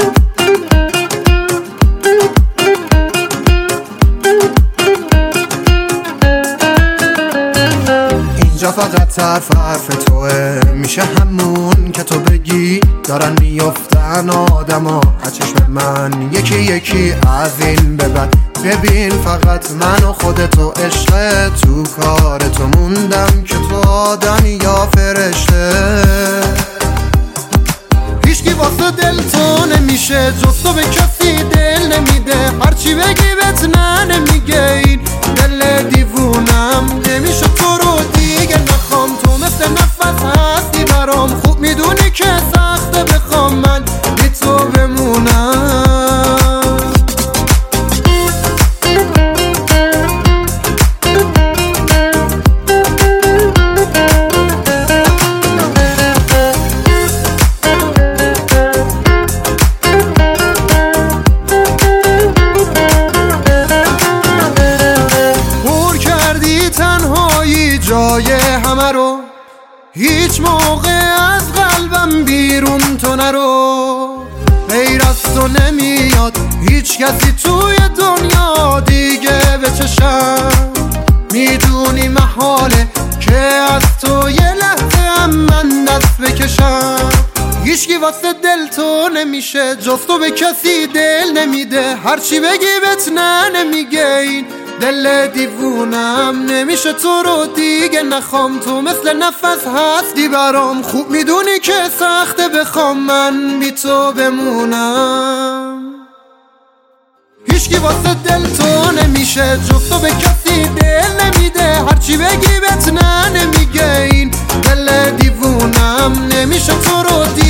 اینجا فقط حرف توه، میشه همون که تو بگی دارن میفتن آدما از چشم من یکی یکی از این به بعد. ببین فقط من و خودتو عشق تو کار تو موندم که تو آدمی یا فرشته. هیچکی واسه دل تو نمیشه جز تو به کسی دل نمیده، هرچی بگی بهت نه نمیگه این دل دیوونم نمیشه تو رو دیگه نخوام. تو مثل نفس هستی برام، خوب میدونی که سخته بخوام من بی تو بمونم. جای همه رو هیچ موقع از قلبم بیرون تو نرو، غیر از تو نمیاد هیچ کسی توی دنیا دیگه به چشم. میدونی محاله که از تو یه لحظه هم من دست بکشم. هیچکی واسه دل تو نمیشه جز تو به کسی دل نمیده، هرچی بگی بهت نه نمیگه این دل دیوونم نمیشه تو رو دیگه نخوام. تو مثل نفس هستی برام، خوب میدونی که سخته بخوام من بی تو بمونم. هیچکی واسه دل تو نمیشه جز تو به کسی دل نمیده، هرچی بگی بهت نه نمیگه این دل دیوونم نمیشه تو رو دیگه